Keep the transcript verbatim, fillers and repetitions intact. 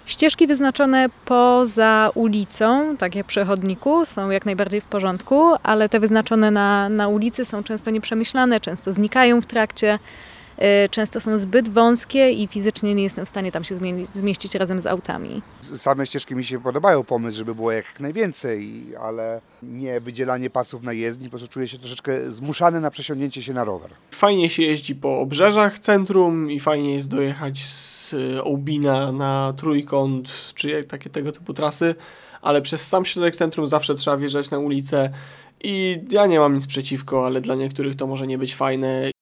Ścieżki wyznaczone poza ulicą, tak jak przy chodniku, są jak najbardziej w porządku, ale te wyznaczone na, na ulicy są często nieprzemyślane, często znikają w trakcie, y, często są zbyt wąskie i fizycznie nie jestem w stanie tam się zmieni- zmieścić razem z autami. Same ścieżki mi się podobają, pomysł, żeby było jak najwięcej, ale nie wydzielanie pasów na jezdni, po prostu czuję się troszeczkę zmuszany na przesiądnięcie się na rower. Fajnie się jeździ po obrzeżach centrum i fajnie jest dojechać z Ołbina na Trójkąt, czy jak takie tego typu trasy, ale przez sam środek centrum zawsze trzeba wjeżdżać na ulicę i ja nie mam nic przeciwko, ale dla niektórych to może nie być fajne